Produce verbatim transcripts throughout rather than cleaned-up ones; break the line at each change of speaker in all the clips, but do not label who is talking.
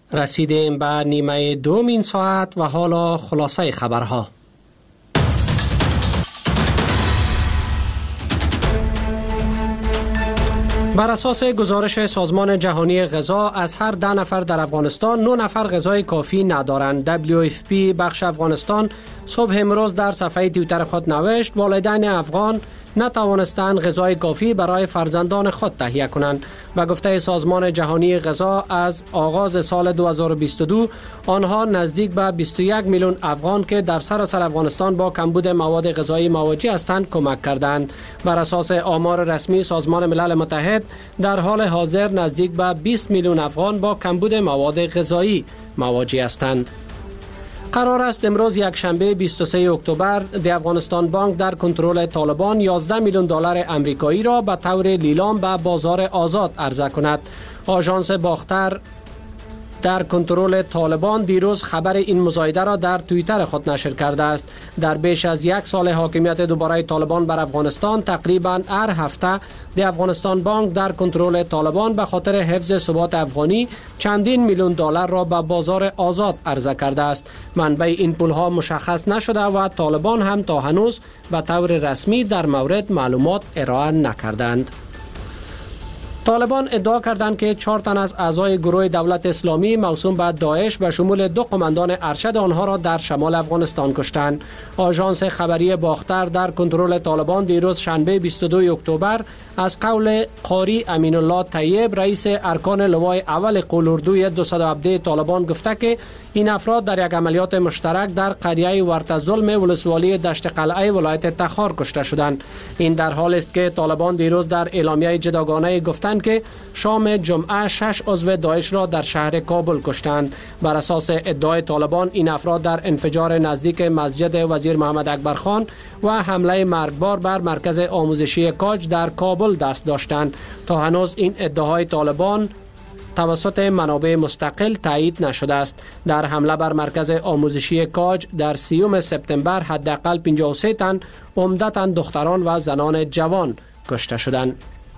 رسیدیم به نیمه دوم این ساعت و حالا خلاصه خبرها. بر اساس گزارش سازمان جهانی غذا از هر ده نفر در افغانستان نه نفر غذای کافی ندارند. دبلیو اف پی بخش افغانستان صبح امروز در صفحه توییتر خود نوشت والدین افغان نتوانستند غذای کافی برای فرزندان خود تهیه کنند. و گفته سازمان جهانی غذا از آغاز سال دو هزار و بیست و دو آنها نزدیک به بیست و یک میلیون افغان که در سراسر افغانستان با کمبود مواد غذایی مواجه هستند کمک کردند. بر اساس آمار رسمی سازمان ملل متحد در حال حاضر نزدیک به بیست میلیون افغان با کمبود مواد غذایی مواجه هستند. قرار است امروز یک شنبه بیست و سه اکتبر دی افغانستان بانک در کنترل طالبان یازده میلیون دلار امریکایی را به طور لیلام به بازار آزاد عرضه کند. آژانس باختر در کنترل طالبان دیروز خبر این مزایده را در توییتر خود نشر کرده است. در بیش از یک سال حاکمیت دوباره طالبان بر افغانستان تقریبا هر هفته دی افغانستان بانک در کنترل طالبان به خاطر حفظ ثبات افغانی چندین میلیون دلار را به بازار آزاد عرضه کرده است. منبع این پولها مشخص نشده و طالبان هم تا هنوز به طور رسمی در مورد معلومات ارائه نکردند. طالبان ادعا کردند که چهار تن از اعضای گروه دولت اسلامی موسوم به داعش به شمول دو قماندان ارشد آنها را در شمال افغانستان کشتند. آژانس خبری باختر در کنترل طالبان دیروز شنبه بیست و دو اکتبر از قول قاری امین الله طیب رئیس ارکان لوای اول قولوردوی دویست و هفده طالبان گفته که این افراد در یک عملیات مشترک در قریه ورتظلم ولسوالی دشت قلعه ولایت تخار کشته شدند. این در حالی است که طالبان دیروز در اعلامیه جداگانه گفتند که شام جمعه شش عضو داعش را در شهر کابل کشتند. بر اساس ادعای طالبان این افراد در انفجار نزدیک مسجد وزیر محمد اکبر خان و حمله مرگبار بر مرکز آموزشی کاج در کابل دست داشتند. تا هنوز این ادعای طالبان توسط منابع مستقل تایید نشده است. در حمله بر مرکز آموزشی کاج در سیوم سپتامبر حداقل پنجاه و سه تن عمدتاً دختران و زنان جوان کشته شدند.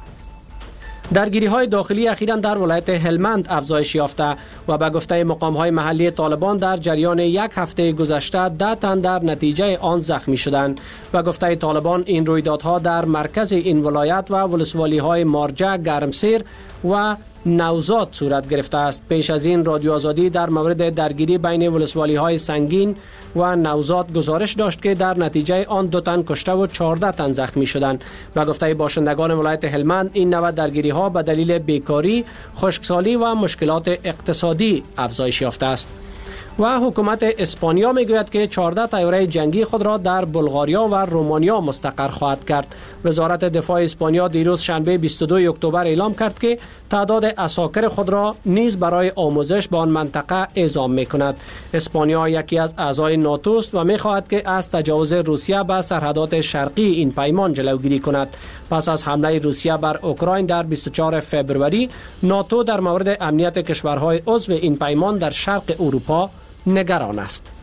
درگیری های داخلی اخیراً در ولایت هلمند افزایش یافته و به گفته مقام های محلی طالبان در جریان یک هفته گذشته ده تن در نتیجه آن زخمی شدند. و گفته طالبان این رویدادها در مرکز این ولایت و ولسوالی های مارجه، گرمسیر و نوزاد صورت گرفته است. پیش از این رادیو آزادی در مورد درگیری بین ولسوالی های سنگین و نوزاد گزارش داشت که در نتیجه آن دو تن کشته و چهارده تن زخمی شدند. و گفته باشندگان ولایت هلمند این نوع درگیری ها به دلیل بیکاری، خشکسالی و مشکلات اقتصادی افزایش یافته است. و حکومت اسپانیا میگوید که چهارده طیاره جنگی خود را در بلغاریا و رومانیا مستقر خواهد کرد. وزارت دفاع اسپانیا دیروز شنبه بیست و دو اکتبر اعلام کرد که تعداد عساکر خود را نیز برای آموزش به آن منطقه اعزام میکند. اسپانیا یکی از اعضای ناتو است و میخواهد که از تجاوز روسیه به سرحدات شرقی این پیمان جلوگیری کند. پس از حمله روسیه بر اوکراین در بیست و چهارم فوریه ناتو در مورد امنیت کشورهای عضو این پیمان در شرق اروپا نگران است.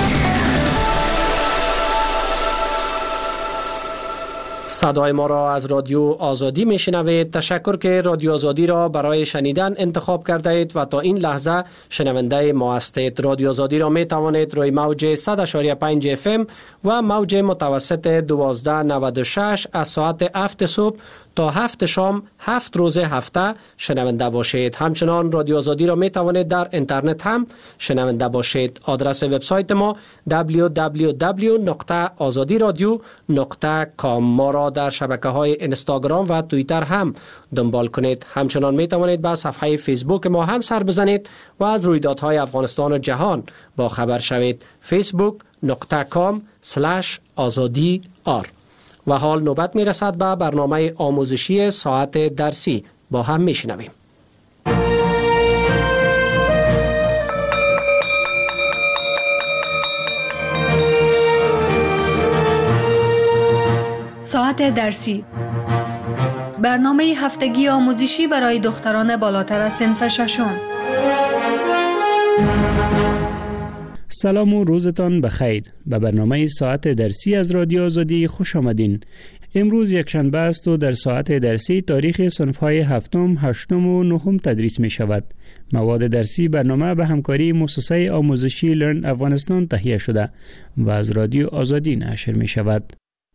صدای ما را از رادیو آزادی میشنوید. تشکر که رادیو آزادی را برای شنیدن انتخاب کرده اید و تا این لحظه شنونده ما هستید. رادیو آزادی را می توانید روی موج صد و پنج اف ام و موج متوسط دوازده نود و شش از ساعت هفت صبح تا هفت شام هفت روز هفته شنونده باشید. همچنان رادیو آزادی را می توانید در اینترنت هم شنونده باشید. آدرس وبسایت ما دبلیو دبلیو دبلیو نقطه آزادی رادیو نقطه کام. ما را در شبکه های اینستاگرام و توییتر هم دنبال کنید. همچنان می توانید به صفحه فیسبوک ما هم سر بزنید و از رویدادهای افغانستان و جهان با خبر شوید. فیسبوک نقطه کام سلش آزادی آر. و حال نوبت می رسد به برنامه آموزشی ساعت درسی. با هم می شنویم.
ساعت درسی، برنامه هفتگی آموزشی برای دختران بالاتر از صنف ششم.
سلام و روزتان بخیر. به برنامه ساعت درسی از رادیو آزادی خوش آمدین. امروز یکشنبه است و در ساعت درسی تاریخ صنف‌های هفتم، هشتم و نهم تدریس می شود. مواد درسی برنامه به همکاری مؤسسه آموزشی لرن افغانستان تهیه شده و از رادیو آزادی نشر می شود.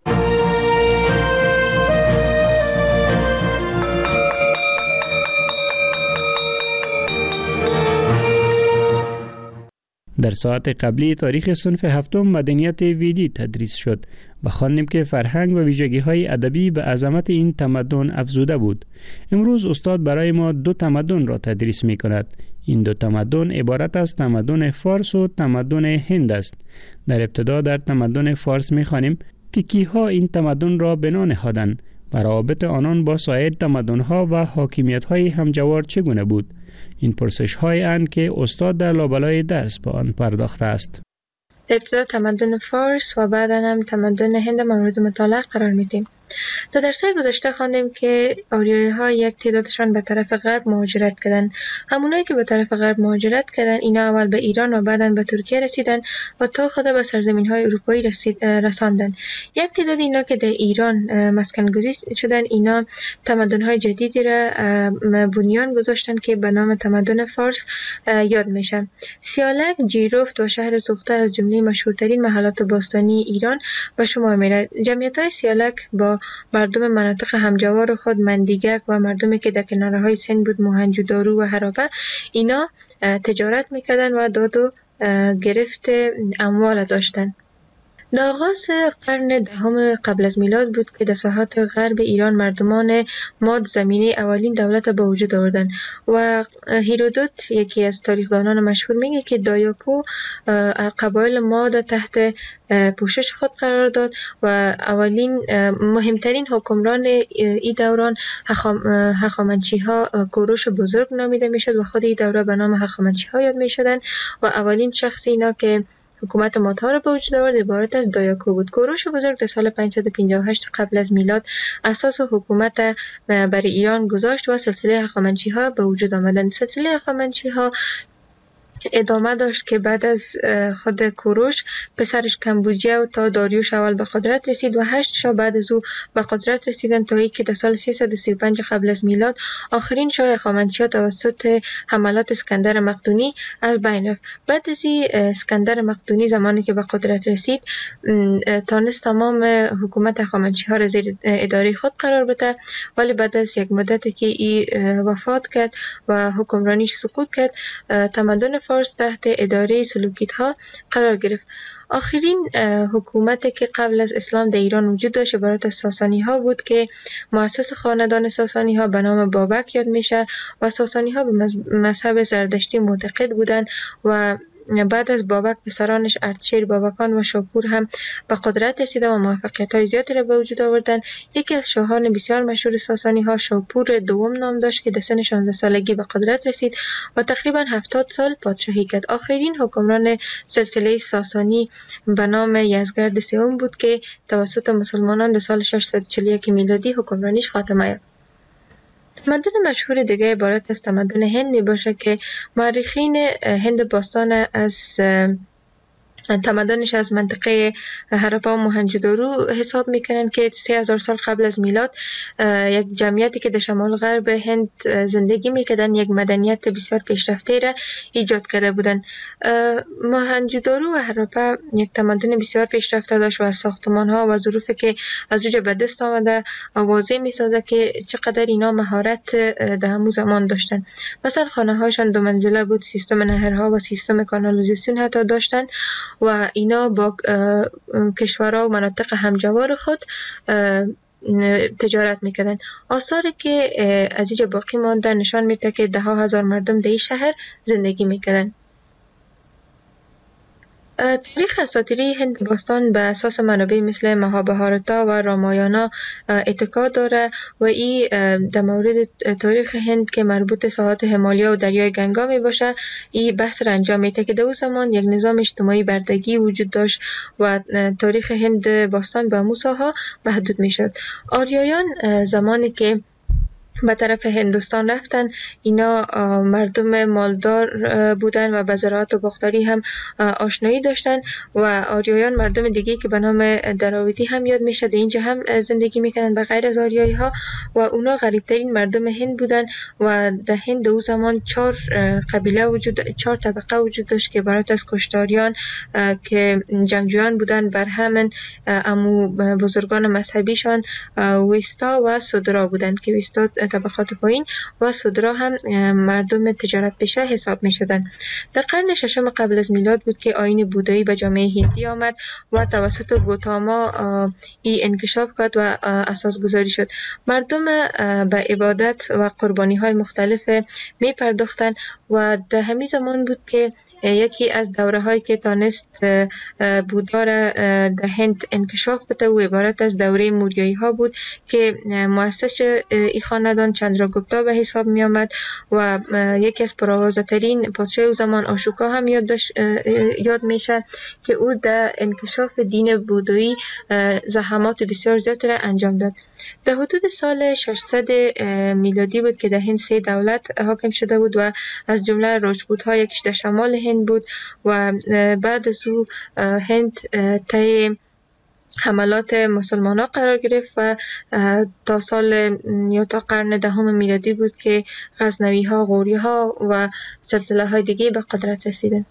در ساعت قبلی تاریخ صنف هفتم مدنیت ویدی تدریس شد و خواندیم که فرهنگ و ویژگی‌های ادبی به عظمت این تمدن افزوده بود. امروز استاد برای ما دو تمدن را تدریس می کند. این دو تمدن عبارت از تمدن فارس و تمدن هند است. در ابتدا در تمدن فارس می خوانیم که کیها این تمدن را بنا نهادند و روابط آنان با سایر تمدن‌ها و حاکمیت‌های همجوار چگونه بود. این پرسش‌های اند که استاد در لابلای درس به آن پرداخته است.
ابتدا تمدن فارس و بعدا هم تمدن هند مورد مطالعه قرار میدیم. در درس‌های گذشته خواندیم که آریایی‌ها یک تعدادشان به طرف غرب مهاجرت کردند. همونایی که به طرف غرب مهاجرت کردند اینا اول به ایران و بعداً به ترکیه رسیدن و تا خود به سرزمین‌های اروپایی رسید رساندن. یک تعداد اینا که در ایران مسکن گزین شدن اینا تمدن‌های جدیدی را بنیان گذاشتن که به نام تمدن فارس یاد میشن. سیالک، جیرفت و شهر سوخته از جمله مشهورترین محلات باستانی ایران به شمار میرد. جمعیت‌های سیالک با مردم مناطق همجوار خود مندیگک و مردمی که در کنارهای سند بود موهنجودارو و هراپه اینا تجارت میکردن و داد و گرفت اموال داشتن. در آغاز قرن دهم قبل از میلاد بود که در ساحات غرب ایران مردمان ماد زمینه اولین دولت به وجود آوردند و هیرودوت یکی از تاریخدانان مشهور میگه که دایاکو قبایل ماد تحت پوشش خود قرار داد و اولین مهمترین حکمران این دوران هخامنشی ها کوروش بزرگ نامیده میشد و خود این دوره به نام هخامنشی ها یاد میشدن و اولین شخصی اینا که حکومت مادها را به وجود آورد عبارت از دایاکو بود. کوروش بزرگ در سال پانصد و پنجاه و هشت قبل از میلاد اساس حکومت برای ایران گذاشت و سلسله هخامنشی ها به وجود آمدند. سلسله هخامنشی ها ادامه داشت که بعد از خود کوروش پسرش کمبوجیه و تا داریوش اول به قدرت رسید و هشت شاه بعد از او به قدرت رسیدن تا اینکه در سال سیصد و سی و پنج قبل از میلاد آخرین شاه هخامنشی‌ها توسط حملات اسکندر مقدونی از بین رفت. بعد از این اسکندر مقدونی زمانی که به قدرت رسید تانست تمام حکومت هخامنشی‌ها را زیر اداره خود قرار بده، ولی بعد از یک مدتی که این وفات کرد و حکمرانیش سقوط کرد تمدن فارس تحت اداره سلوکیدها قرار گرفت. آخرین حکومتی که قبل از اسلام در ایران وجود داشت عبارت از ساسانی ها بود که مؤسس خاندان ساسانی ها به نام بابک یاد میشه و ساسانی ها به مذهب زردشتی معتقد بودند و بعد از بابک پسرانش اردشیر بابکان و شاپور هم به قدرت رسیدند و موفقیت‌های زیادی را به وجود آوردند. یکی از شاهان بسیار مشهور ساسانی ها شاپور دوم نام داشت که در سن شانزده سالگی به قدرت رسید و تقریبا هفتاد سال پادشاهی کرد. آخرین حکمران سلسله ساسانی به نام یزدگرد سوم بود که توسط مسلمانان در سال ششصد و چهل و یک میلادی حکمرانیش خاتمه یافت. تمدن مشهور دیگه عبارت از تمدن هند می باشه که مورخین هند باستان از تمدنش از منطقه هراپا و موهنجودارو حساب میکنن که سه هزار سال قبل از میلاد یک جمعیتی که در شمال غرب هند زندگی میکردن یک مدنیت بسیار پیشرفته را ایجاد کرده بودن. موهنجودارو و هراپا یک تمدن بسیار پیشرفته داشت و ساختمان ها و ظروفی که از اونجا به دست آمده واضح میسازه که چقدر اینا مهارت در همون زمان داشتن. مثلا خانه هاشان دو منزله بود، سیستم نهرها و سیستم کانالیزاسیون حتی داشتن و اینا با کشورها و مناطق همجوار خود تجارت میکردن. آثاری که از اینجا باقی مانده نشان میده که ده ها هزار مردم در این شهر زندگی میکردن. تاریخ اساطیری هند باستان به اساس منابع مثل مهابهارتا و رامایانا اتکا داره و این در مورد تاریخ هند که مربوط ساحات همالیا و دریای گنگا می باشه این بحث را انجام میده که در اون زمان یک نظام اجتماعی بردگی وجود داشت و تاریخ هند باستان به امو ساحه محدود میشد. آریایان زمانی که به طرف هندوستان رفتن. اینا مردم مالدار بودن و به زراعت و باغداری هم آشنایی داشتن و آریایان مردم دیگه که به نام دراویدی هم یاد میشه، در اینجا هم زندگی میکنن به غیر از آریایی ها و اونا غریبترین مردم هند بودن و در هند او زمان چهار قبیله وجود چهار طبقه وجود داشت که عبارت از کشتاریان که جنگجویان بودن، بر همین امو بزرگان مذهبیشان ویستا و سودرا بودند که ویستا طبقات پایین و سودرا هم مردم تجارت پیشه حساب می شدن. در قرن ششم قبل از میلاد بود که آیین بودایی به جامعه هندی آمد و توسط گوتاما ای انکشاف کرد و اساس گذاری شد. مردم به عبادت و قربانی های مختلف می پرداختن و در همین زمان بود که یکی از دوره هایی که تانست بودا را در هند انکشاف بده و عبارت از دوره موریایی ها بود که مؤسس این خاندان چندراگوپتا به حساب می آمد و یکی از پرآوازه ترین پادشاه زمان آشوکا هم یاد, یاد میشه که او در انکشاف دین بودایی زحمات بسیار زیاد را انجام داد. در حدود سال ششصد میلادی بود که در هند سه دولت حاکم شده بود و از جمله راجپوت ها یکیش در شمال هند بود و بعد از او هند طی حملات مسلمان ها قرار گرفت و تا سال یا تا قرن دهم میلادی بود که غزنوی ها، غوری ها و سلسله های دیگه به قدرت رسیدند.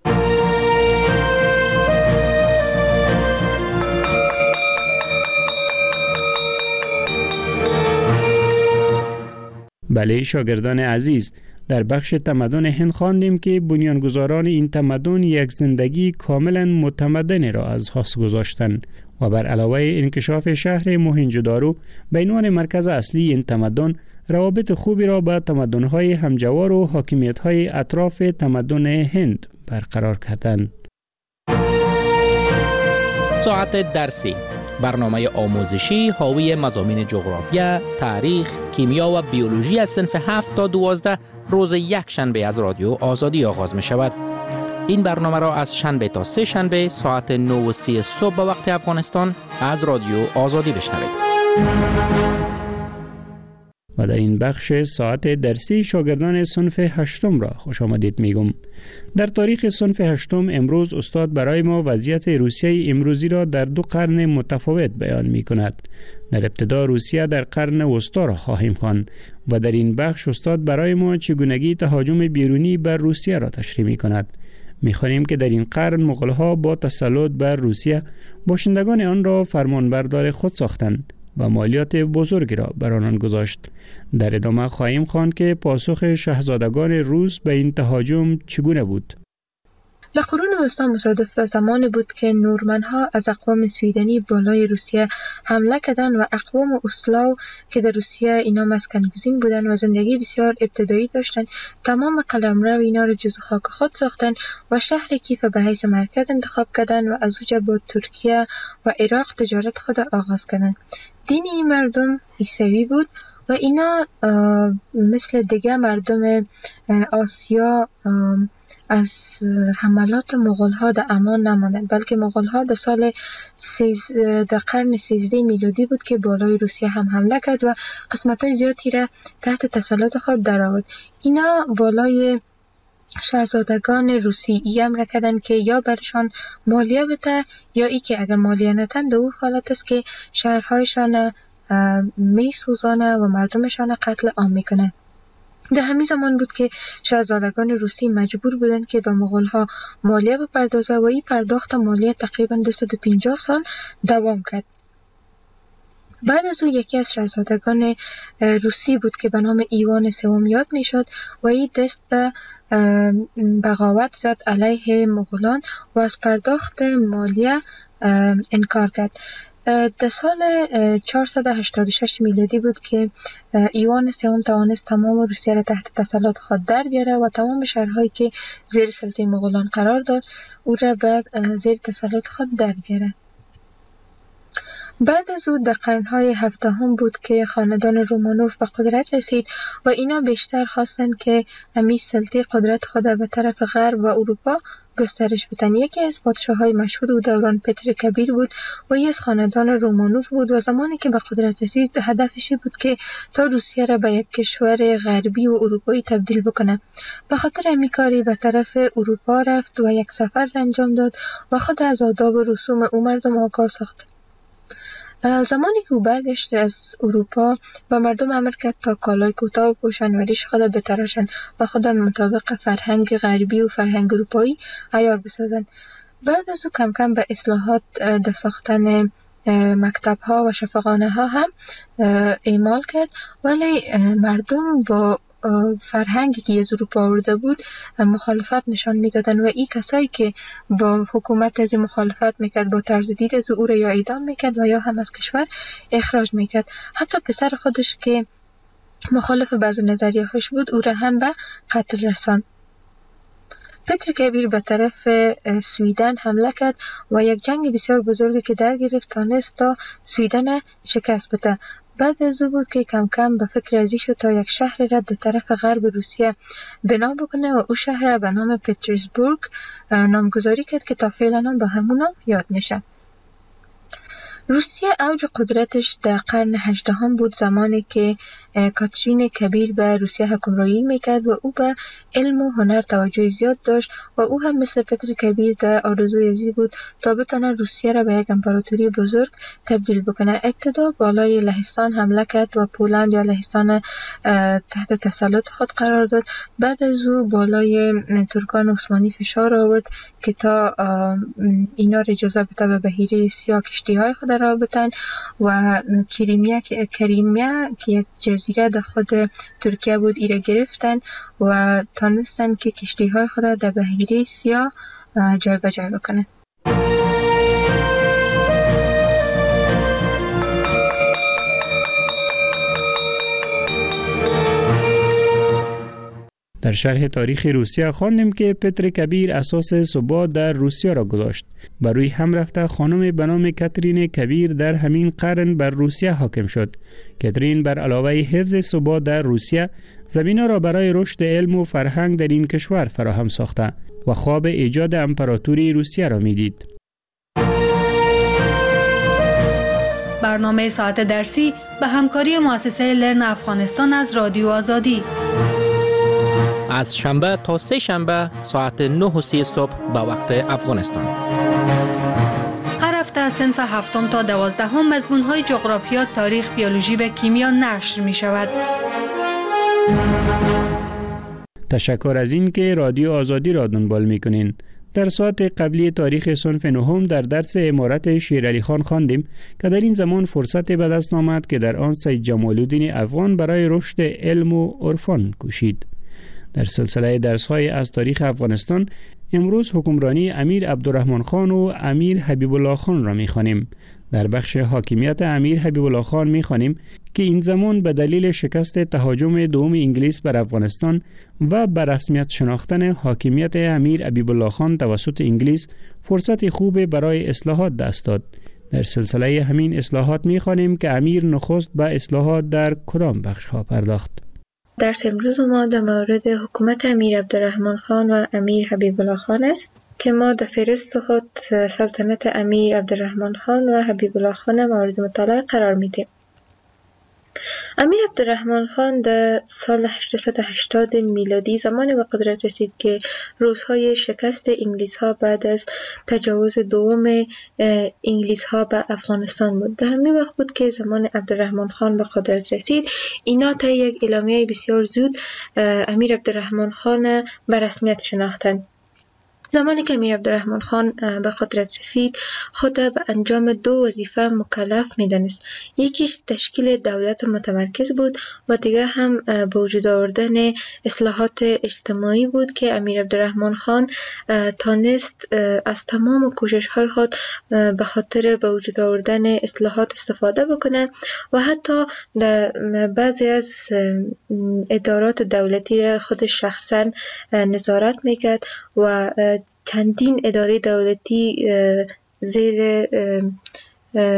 بله شاگردان عزیز، در بخش تمدن هند خواندیم که بنیانگذاران این تمدن یک زندگی کاملا متمدن را از آغاز گذاشتند و بر علاوه انکشاف شهر موهنجودارو به عنوان مرکز اصلی این تمدن، روابط خوبی را با تمدن‌های همجوار و حاکمیت‌های اطراف تمدن هند برقرار کردند.
ساعت درسی، برنامه آموزشی حاوی مضامین جغرافیا، تاریخ، کیمیا و بیولوژی از صنف هفت تا دوازده روز یک شنبه از رادیو آزادی آغاز می شود. این برنامه را از شنبه تا سه شنبه ساعت نه و سی صبح به وقت افغانستان از رادیو آزادی بشنوید.
و در این بخش ساعت درسی شاگردان صنف هشتم را خوش آمدید میگم. در تاریخ صنف هشتم امروز استاد برای ما وضعیت روسیه امروزی را در دو قرن متفاوت بیان می کند. در ابتدا روسیه در قرن وسطا را خواهیم خواند و در این بخش استاد برای ما چگونگی تهاجم بیرونی بر روسیه را تشریح می کند. می خوانیم که در این قرن مغول‌ها با تسلط بر روسیه باشندگان آن را فرمانبردار خود ساختند و مالیات بزرگی را بر آنان گذاشت. در ادامه خواهیم خواند که پاسخ شاهزادگان روس به این تهاجم چگونه بود.
در قرون وسطا مصادف به زمانی بود که نورمن‌ها از اقوام سویدنی بالای روسیه حمله کردند و اقوام اسلاو که در روسیه اینا مسکن‌گزین بودند و زندگی بسیار ابتدایی داشتند، تمام قلمرو اینا را جز خاک خود ساختند و شهر کیف به حیث مرکز انتخاب کردند و از اونجا با ترکیه و عراق تجارت خود آغاز کردند. دین این مردم عیسوی بود و اینا مثل دیگه مردم آسیا از حملات مغول‌ها در امان نماندند، بلکه مغول‌ها در سال سیز در قرن سیزده میلادی بود که بالای روسیه هم حمله کرد و قسمت‌های زیادی را تحت تسلط خود درآورد. اینا بالای شاهزادگان روسی ای امر کردند که یا برشان مالیه بده یا ای که اگر مالیه ندهند، او حالت است که شهرهایشان می سوزانه و مردمشان قتل عام میکنه. در همین زمان بود که شاهزادگان روسی مجبور بودند که به مغول‌ها مالیه بپردازه و این پرداخت مالیه تقریبا دویست و پنجاه سال دوام کرد. بعد از او یکی از شاهزادگان روسی بود که به نام ایوان سوم یاد میشد و این دست به بغاوت زد علیه مغولان و از پرداخت مالیه انکار کرد. در سال چهارصد و هشتاد و شش میلادی بود که ایوان سوم توانست تمام روسیه را تحت تسلط خود در بیاره و تمام شهرهایی که زیر سلطه مغولان قرار داد او را به زیر تسلط خود در بیاره. بعد از او در قرنهای هفدهم بود که خاندان رومانوف به قدرت رسید و اینا بیشتر خواستند که امی سلطه قدرت خود به طرف غرب و اروپا گسترش بدن. یکی از پادشاه‌های مشهور او دوران پتر کبیر بود و یکی از خاندان رومانوف بود و زمانی که به قدرت رسید هدفش بود که تا روسیه را به یک کشور غربی و اروپایی تبدیل بکنه. به خاطر همین کاری به طرف اروپا رفت و یک سفر را انجام داد و خود از آداب و رسوم او مردم آگاه ساخت. زمانی که او برگشت از اروپا و مردم امر کرد تا کالای کوتاه و پوشانوریش خود بتراشند و خود مطابق فرهنگ غربی و فرهنگ اروپایی عیار بسازند. بعد از او کم کم به اصلاحات در ساختن مکتب ها و شفاخانه ها هم اعمال کرد، ولی مردم با فرهنگی که از اروپا آورده بود مخالفت نشان میدادن و این کسایی که با حکومت از مخالفت میکرد با طرز دید از او را یا اعدام میکرد و یا هم از کشور اخراج میکرد. حتی پسر خودش که مخالف بعض نظریه‌هاش بود او را هم به قتل رساند. پتر کبیر به طرف سویدن حمله کرد و یک جنگ بسیار بزرگی که در گرفت تانست تا سویدن شکست بده. بعد از او بود که کم کم به فکر ازی شد تا یک شهر را در طرف غرب روسیه بنا بکنه و او شهر به نام پترزبورگ نامگذاری کرد که تا فعلا هم به همون نام یاد میشه. روسیه اوج قدرتش در قرن هجدهم بود، زمانی که کاترین کبیر به روسیه حکمرانی میکرد و او به علم و هنر توجه زیاد داشت و او هم مثل پتر کبیر در آرزوی ازی بود تا بتونه روسیه را به یک امپراتوری بزرگ تبدیل بکنه. ابتدا بالای لهستان حمله کرد و پولند یا لهستان تحت تسلط خود قرار داد. بعد از او بالای ترکان عثمانی فشار آورد که تا اینا را اجازه بده به بحیره سیاه کشتی های خود را بتن و کریمیا کریمیا که یک جزیره در خود ترکیه بود ایره گرفتن و تانستن که کشتی های خود در بحیره سیاه جای به جای بکنه.
در شرح تاریخ روسیه خواندیم که پتر کبیر اساس ثبات در روسیه را گذاشت. بر روی هم رفته خانم به نام کاترین کبیر در همین قرن بر روسیه حاکم شد. کاترین بر علاوه حفظ ثبات در روسیه زمینه را برای رشد علم و فرهنگ در این کشور فراهم ساخته و خواب ایجاد امپراتوری روسیه را میدید.
برنامه ساعت درسی به همکاری مؤسسه لرن افغانستان از رادیو آزادی
از شنبه تا سه شنبه ساعت نه و سی صبح به وقت افغانستان.
هر هفته از صنف هفتم تا دوازدهم مضمون‌های جغرافیا، تاریخ، بیولوژی و کیمیا نشر می شود.
تشکر از این که رادیو آزادی را دنبال می کنین. در ساعت قبلی تاریخ صنف نهم در درس عمارت شیرعلی خان خواندیم که در این زمان فرصت به دست آمد که در آن سید جمال الدین افغان برای رشد علم و عرفان کوشید. در سلسله درس‌های از تاریخ افغانستان امروز حکمرانی امیر عبدالرحمن خان و امیر حبیب الله خان را می‌خوانیم. در بخش حاکمیت امیر حبیب الله خان می‌خوانیم که این زمان به دلیل شکست تهاجم دوم انگلیس بر افغانستان و به رسمیت شناختن حاکمیت امیر حبیب الله خان توسط انگلیس فرصت خوب برای اصلاحات دست داد. در سلسله همین اصلاحات می‌خوانیم که امیر نخست به اصلاحات در کدام بخش‌ها پرداخت.
درس امروز ما در مورد حکومت امیر عبدالرحمن خان و امیر حبیب الله خان است که ما در فهرست خود سلطنت امیر عبدالرحمن خان و حبیب الله خان مورد مطالعه قرار میدیم. امیر عبدالرحمن خان در سال هشتصد و هشتاد میلادی زمانی به قدرت رسید که روزهای شکست انگلیس ها بعد از تجاوز دوم انگلیس ها به افغانستان بود. در همین وقت بود که زمان عبدالرحمن خان به قدرت رسید. اینا تا یک اعلامیه بسیار زود امیر عبدالرحمن خان به رسمیت شناختند. زمانی که امیر عبدالرحمن خان به قدرت رسید خود به انجام دو وظیفه مکلف می‌دانست. یکیش تشکیل دولت متمرکز بود و دیگر هم به وجود آوردن اصلاحات اجتماعی بود که امیر عبدالرحمن خان تانست از تمام کوشش‌های خود به خاطر به وجود آوردن اصلاحات استفاده بکنه و حتی در بعضی از ادارات دولتی را خود شخصا نظارت میکرد و چندین اداره دولتی زیر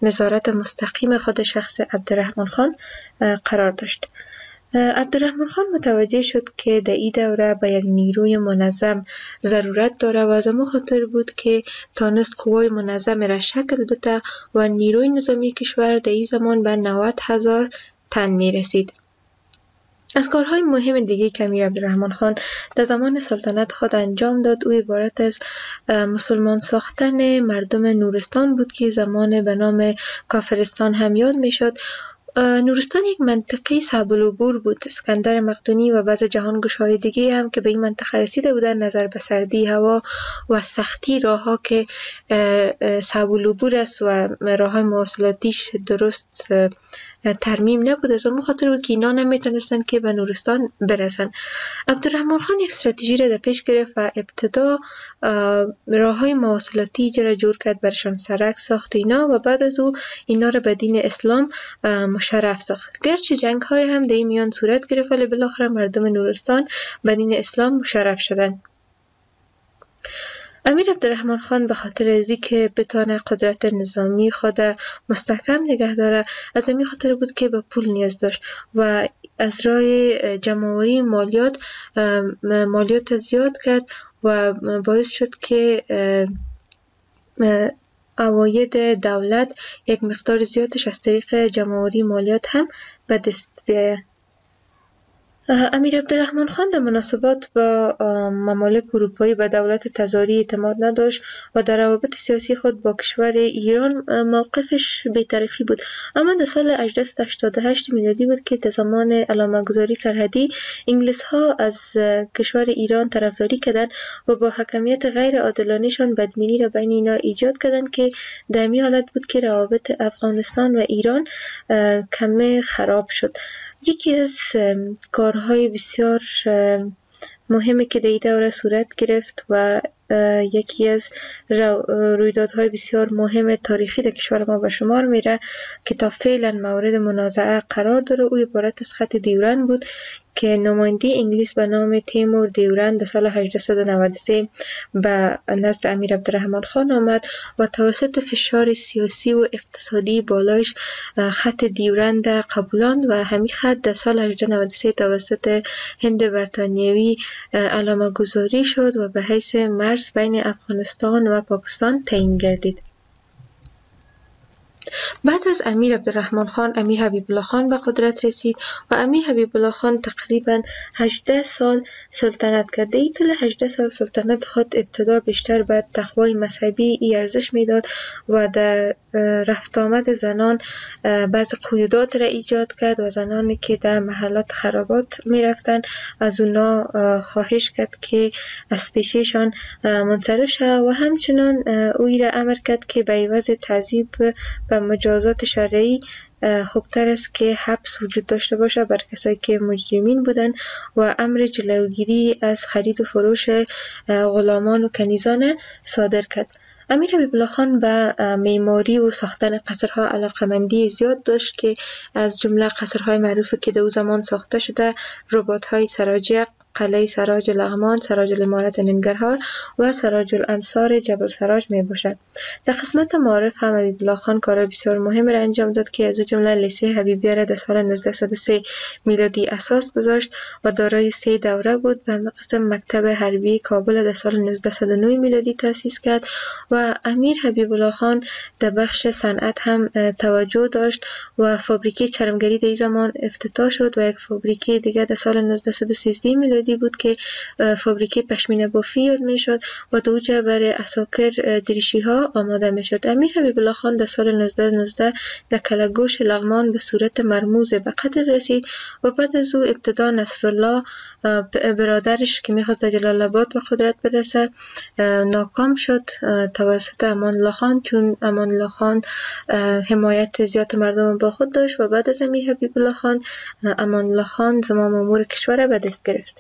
نظارت مستقیم خود شخص عبدالرحمن خان قرار داشت. عبدالرحمن خان متوجه شد که در این دوره به یک نیروی منظم ضرورت داره و از همون خاطر بود که تانست قوای منظم را شکل بده و نیروی نظامی کشور در این زمان به نود هزار تن می رسید. از کارهای مهم دیگه که امیر عبدالرحمن خان در زمان سلطنت خود انجام داد او عبارت از مسلمان ساختن مردم نورستان بود که زمان به نام کافرستان هم یاد می شد. نورستان یک منطقه صعب العبور بود. اسکندر مقدونی و بعض جهانگشای دیگه هم که به این منطقه رسیده بودن نظر به سردی هوا و سختی راه ها که صعب العبور است و راه های مواصلاتیش درست ترمیم نبود، از اون خاطر بود که اینا نمیتونستن که به نورستان برسن. عبدالرحمن خان یک استراتژی را در پیش گرفت و ابتدا راه های مواصلاتی را جور کرد، برشان سرک ساخت اینا و بعد از او اینا را به دین اسلام مشرف ساخت. گرچه جنگ های هم در این میان صورت گرفت ولی بالاخره مردم نورستان به دین اسلام مشرف شدند. امیر عبدالرحمن خان به خاطر از اینکه بتانه قدرت نظامی خود مستحکم نگه داره، از این خاطر بود که به پول نیاز داشت و از راه جمع‌آوری مالیات مالیات زیاد کرد و باعث شد که عواید دولت یک مقدار زیادش از طریق جمع‌آوری مالیات هم به دست بیاید. امیر عبدالرحمن خان در مناسبات با ممالک اروپایی به دولت تزاری اعتماد نداشت و در روابط سیاسی خود با کشور ایران موقفش بی‌طرفی بود. اما در سال هجده صد و هشتاد و هشت میلادی بود که در زمان علامه‌گذاری سرحدی انگلیس ها از کشور ایران طرفداری کردند و با حکمیت غیر عادلانه‌شان بدبینی را بین اینا ایجاد کردند که در این حالت بود که روابط افغانستان و ایران کمی خراب شد. یکی از کارهای بسیار مهمی که در این دوره صورت گرفت و یکی از رویدادهای بسیار مهم تاریخی در کشور ما به شمار میره که تا فعلا مورد منازعه قرار داره، او عبارت از خط دیورند بود که نماینده انگلیس به نام تیمور دیورند در سال هجده صد و نود و سه به نزد امیر عبدالرحمن خان آمد و توسط فشار سیاسی و اقتصادی بالایش خط دیورند قبولاند و همین خط در سال هجده صد و نود و سه توسط هند بریتانیایی علامه گذاری شد و به حیث مرز بین افغانستان و پاکستان تعیین گردید. بعد از امیر عبدالرحمن خان امیر حبیب الله خان به قدرت رسید و امیر حبیب الله خان تقریبا هجده سال سلطنت کرد. در طول هجده سال سلطنت خود ابتدا بیشتر به تقوای مذهبی ای ارزش میداد و در رفت آمد زنان بعض قیودات را ایجاد کرد و زنانی که در محلات خرابات می رفتن از اونا خواهش کرد که از پیششان منصرف شود و همچنان اوی را امر کرد که به عوض تعذیب و مجازات شرعی خوبتر است که حبس وجود داشته باشه بر کسایی که مجرمین بودن و امر جلوگیری از خرید و فروش غلامان و کنیزان صادر کرد. امیر حبیب الله خان به معماری و ساختن قصرها علاقمندی زیاد داشت که از جمله قصرهای معروفی که در او زمان ساخته شده رباط‌های سراجق، قلعه سراج لغمان، سراج الامارت ننگرهار و سراج الامصار جبل سراج می باشد. در قسمت معارف هم حبیب الله خان کار بسیار مهم را انجام داد که از جمله لیسه حبیبیه را در سال نوزده صد و سه میلادی اساس گذاشت و دارای سه دوره بود. و قسم مکتب حربی کابل در سال نوزده صد و نه میلادی تأسیس کرد و امیر حبیب الله خان در بخش صنعت هم توجه داشت و فابریکه چرمگری در این زمان افتتاح شد و یک فابریکه دیگر در سال نوزده صد و سیزده میلادی بود که فابریکه پشمینه بافی یاد می شد و دوجه برای اساکر دریشی ها آماده می شد. امیر حبیب الله خان در سال نوزده نوزده در کلگوش لغمان به صورت مرموز به قتل رسید و بعد از او ابتدا نصرالله برادرش که می خواست در جلال آباد به قدرت برسه ناکام شد توسط امان الله خان، چون امان الله خان حمایت زیاد مردم با خود داشت و بعد از امیر حبیب الله خان امان الله خان زمام امور کشور به دست گرفت.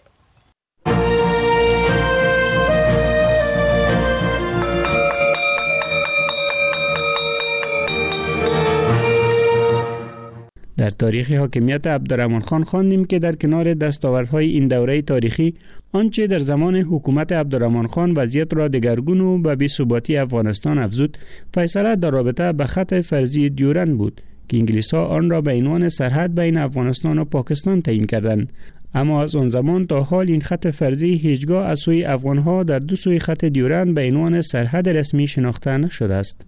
در در تاریخ حاکمیت عبدالرحمن خان خواندیم که در کنار دستاوردهای این دوره تاریخی آنچه در زمان حکومت عبدالرحمن خان وضعیت را دگرگون و به بی‌ثباتی افغانستان افزود، فیصله در رابطه به خط فرضی دیورند بود که انگلیس‌ها آن را به عنوان سرحد بین افغانستان و پاکستان تعیین کردند. اما از آن زمان تا حال این خط فرضی هیچگاه از سوی افغان‌ها در دو سوی خط دیورند به عنوان سرحد رسمی شناخته نشده است.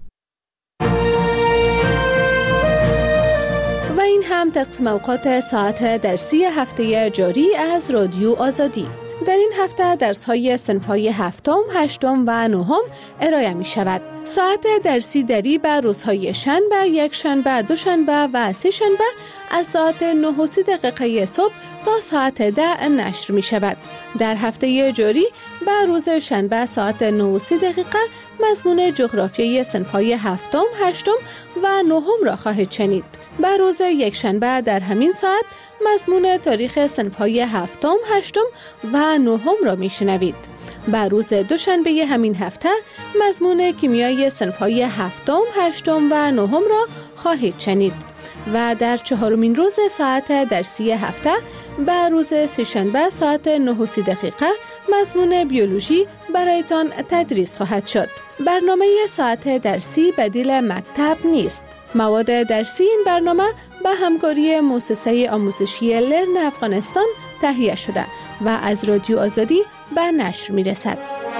و این هم تقسیم اوقات ساعت درسی هفته جاری از رادیو آزادی. در این هفته درس‌های صنف‌های هفتم، هشتم و نهم ارائه می شود. ساعت درسی دری به روزهای شنبه، یک شنبه، دو شنبه و سه شنبه از ساعت نه و سی دقیقه صبح تا ساعت ده نشر می شود. در هفته جاری به روز شنبه ساعت نه و سی دقیقه مضمون جغرافیای صنف‌های هفتم، هشتم و نهم را خواهید شنید. به روز یک شنبه در همین ساعت مضمون تاریخ صنف‌های هفتم، هشتم و نهم را میشنوید. به روز دوشنبه همین هفته مضمون کیمیای صنف‌های هفتم، هشتم و نهم را خواهید شنید. و در چهارمین روز ساعت درسی هفته به روز سه‌شنبه ساعت نه و سی دقیقه مضمون بیولوژی برایتان تدریس خواهد شد. برنامه ساعت درسی بدیل مکتب نیست. مواد درسی این برنامه به همکاری مؤسسه آموزشی لرن افغانستان تهیه شده و از رادیو آزادی به نشر می رسد.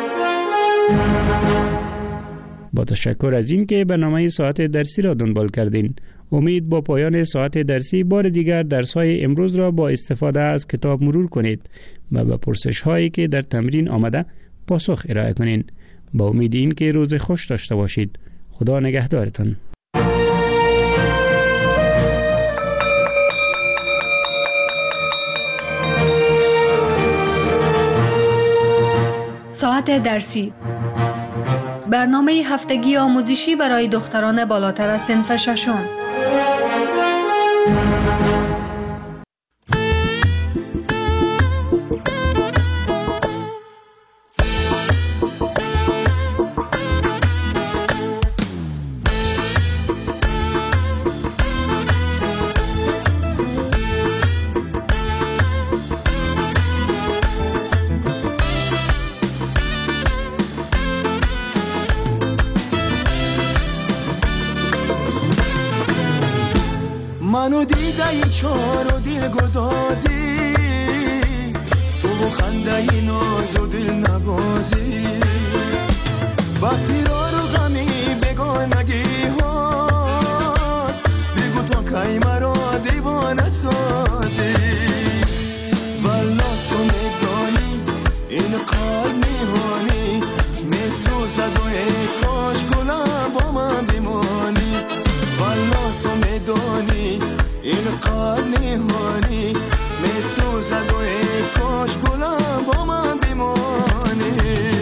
با تشکر از این که برنامه ساعت درسی را دنبال کردین. امید با پایان ساعت درسی بار دیگر درس‌های امروز را با استفاده از کتاب مرور کنید و به پرسش‌هایی که در تمرین آمده پاسخ ارائه کنین. با امید این که روز خوش داشته باشید. خدا نگهدارتان.
ساعت درسی، برنامه هفتگی آموزشی برای دختران بالاتر از صنف ششم.
منو دیده ای چار و دل گدازی، تو خنده ای ناز و دل نبازی، با فرار و غمی بگانگی هات، بگو تا کی مرا دیوانه سازی. والا تو میدانی این قلب میهانی میسوزد و ای کاش گلم با من بمانی. والا تو میدانی این قلب نهانی میسوزد و ای کاش گلم با من بمانی.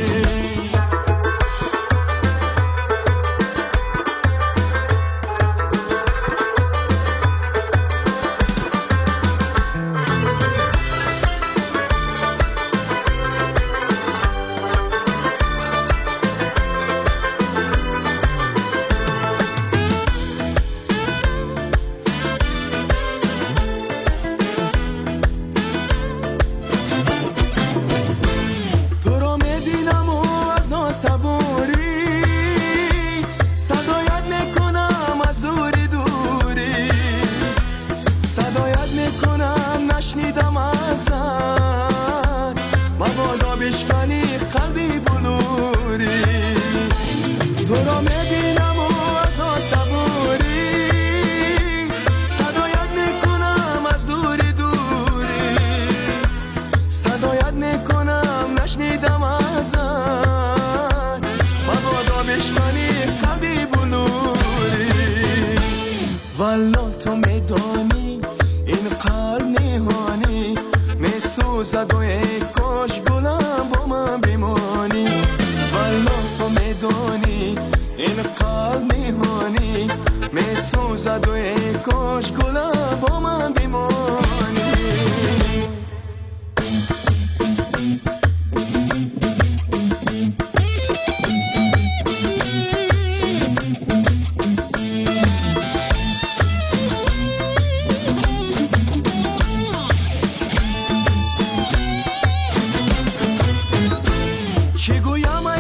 والا تو میدانی این قلب نهانی میسوزد و ای کاش گلم با من بمانی. والا تو میدانی این قلب نهانی میسوزد و ای کاش گلم با من بمانی. چه گویم